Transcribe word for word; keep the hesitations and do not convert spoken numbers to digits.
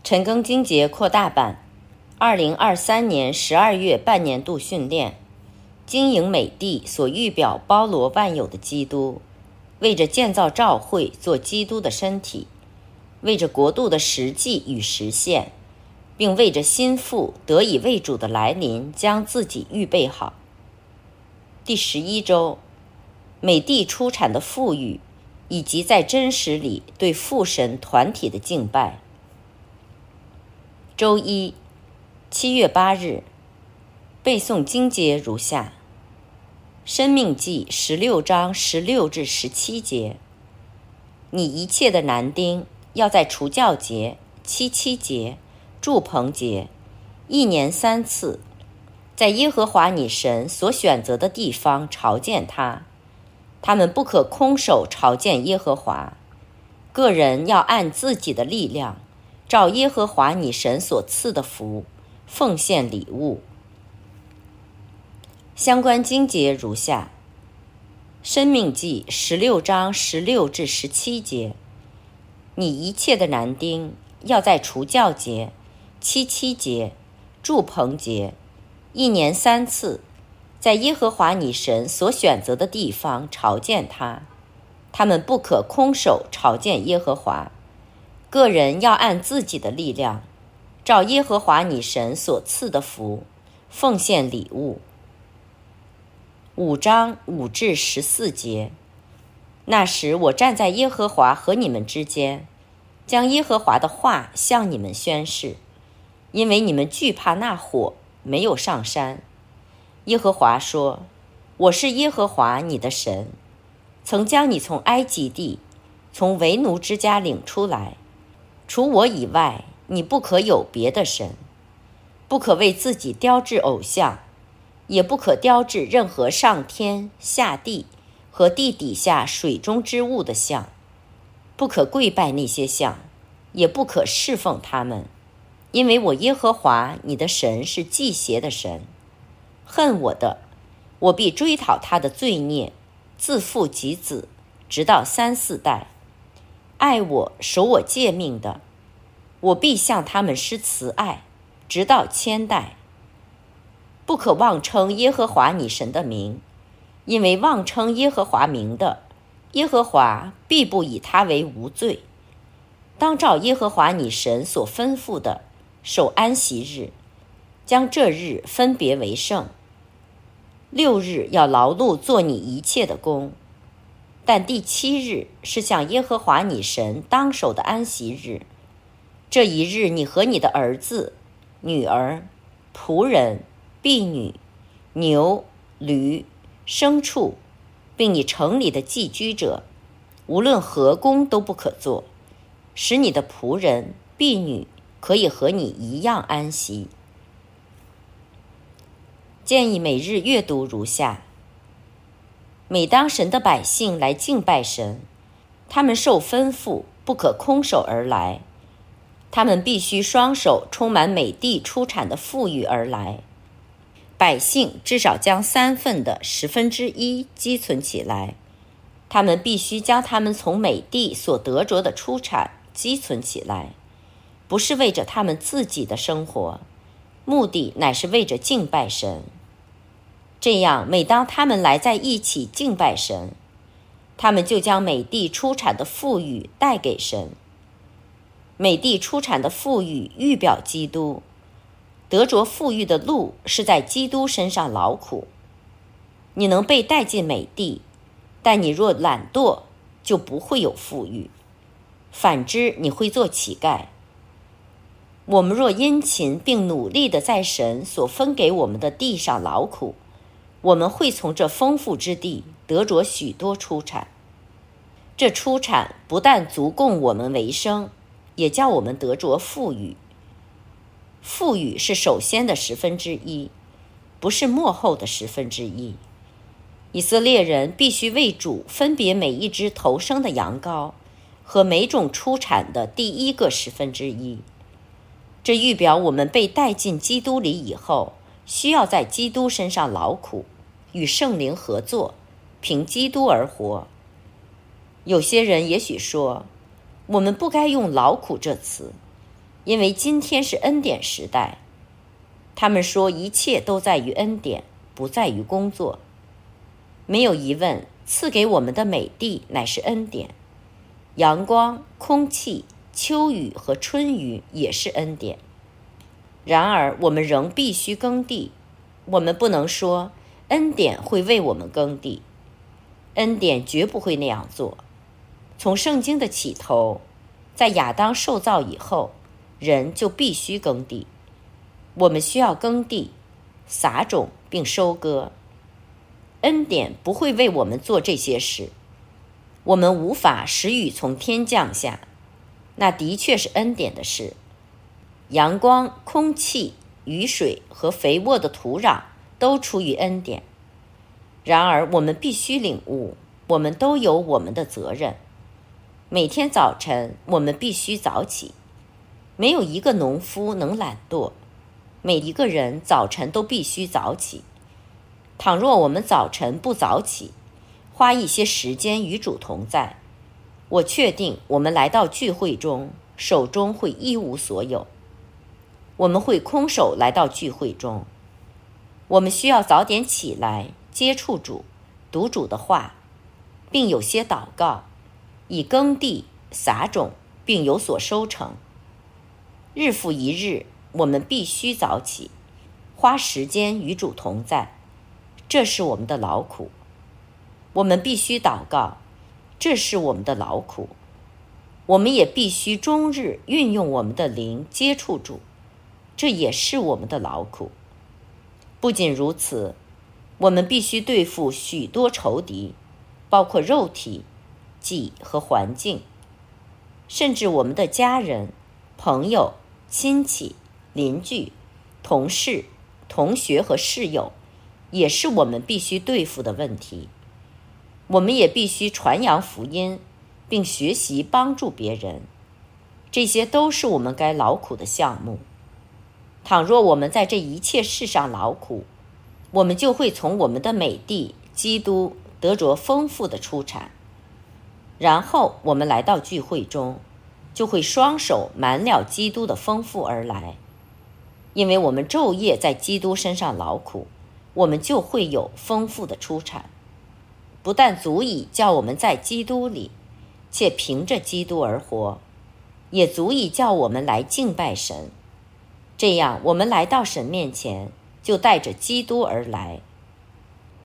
陈庚金节扩大版，二零二三年十二月半年度训练。经营美地所预表包罗万有的基督，为着建造教会做基督的身体，为着国度的实际与实现，并为着心腹得以为主的来临将自己预备好。第十一周，美地出产的富裕，以及在真实里对父神团体的敬拜。周一，七月八日，背诵经节如下：申命记十六章十六至十七节，你一切的男丁要在除酵节、七七节、住棚节，一年三次，在耶和华你神所选择的地方朝见他。他们不可空手朝见耶和华，个人要按自己的力量，照耶和华你神所赐的福，奉献礼物。相关经节如下：申命记十六章十六至十七节，你一切的男丁要在除酵节、七七节、住棚节，一年三次，在耶和华你神所选择的地方朝见他。他们不可空手朝见耶和华，个人要按自己的力量，照耶和华你神所赐的福，奉献礼物。五章五至十四节，那时我站在耶和华和你们之间，将耶和华的话向你们宣示，因为你们惧怕那火，没有上山。耶和华说：我是耶和华你的神，曾将你从埃及地，从为奴之家领出来。除我以外，你不可有别的神，不可为自己雕制偶像，也不可雕制任何上天下地和地底下水中之物的像，不可跪拜那些像，也不可侍奉他们，因为我耶和华你的神是忌邪的神。恨我的，我必追讨他的罪孽，自父及子，直到三四代；爱我守我诫命的，我必向他们施慈爱，直到千代。不可妄称耶和华你神的名，因为妄称耶和华名的，耶和华必不以他为无罪。当照耶和华你神所吩咐的，守安息日，将这日分别为圣。六日要劳碌做你一切的工，但第七日是向耶和华你神当守的安息日。这一日，你和你的儿子、女儿、仆人、婢女、牛、驴、牲畜，并你城里的寄居者，无论何工都不可做，使你的仆人、婢女可以和你一样安息。建议每日阅读如下：每当神的百姓来敬拜神，他们受吩咐不可空手而来，他们必须双手充满美地出产的富裕而来。百姓至少将三份的十分之一积存起来，他们必须将他们从美地所得着的出产积存起来，不是为着他们自己的生活，目的乃是为着敬拜神。这样，每当他们来在一起敬拜神，他们就将美地出产的富裕带给神。美地出产的富裕预表基督，得着富裕的路是在基督身上劳苦。你能被带进美地，但你若懒惰，就不会有富裕。反之，你会做乞丐。我们若殷勤并努力地在神所分给我们的地上劳苦，我们会从这丰富之地得着许多出产。这出产不但足供我们为生，也叫我们得着富裕。富裕是首先的十分之一，不是末后的十分之一。以色列人必须为主分别每一只头生的羊羔和每种出产的第一个十分之一。这预表我们被带进基督里以后，需要在基督身上劳苦，与圣灵合作，凭基督而活。有些人也许说，我们不该用劳苦这词， 因为今天是恩典时代。他们说一切都在于恩典，不在于工作。没有疑问，赐给我们的美地乃是恩典，阳光、空气、秋雨和春雨也是恩典。然而我们仍必须耕地，我们不能说恩典会为我们耕地，恩典绝不会那样做。从圣经的起头，在亚当受造以后，人就必须耕地。我们需要耕地、撒种并收割。恩典不会为我们做这些事，我们无法使雨从天降下，那的确是恩典的事。阳光、空气、雨水和肥沃的土壤都出于恩典。然而我们必须领悟，我们都有我们的责任。每天早晨我们必须早起，没有一个农夫能懒惰，每一个人早晨都必须早起。倘若我们早晨不早起，花一些时间与主同在，我确定我们来到聚会中，手中会一无所有。我们会空手来到聚会中。我们需要早点起来，接触主，读主的话，并有些祷告，以耕地、撒种，并有所收成。日复一日，我们必须早起，花时间与主同在，这是我们的劳苦。我们必须祷告，这是我们的劳苦。我们也必须终日运用我们的灵接触主，这也是我们的劳苦。不仅如此，我们必须对付许多仇敌，包括肉体、己和环境，甚至我们的家人、朋友、亲戚、邻居、同事、同学和室友，也是我们必须对付的问题。我们也必须传扬福音，并学习帮助别人，这些都是我们该劳苦的项目。倘若我们在这一切事上劳苦，我们就会从我们的美地基督得着丰富的出产。然后我们来到聚会中，就会双手满了基督的丰富而来。因为我们昼夜在基督身上劳苦，我们就会有丰富的出产，不但足以叫我们在基督里，且凭着基督而活，也足以叫我们来敬拜神。这样我们来到神面前，就带着基督而来，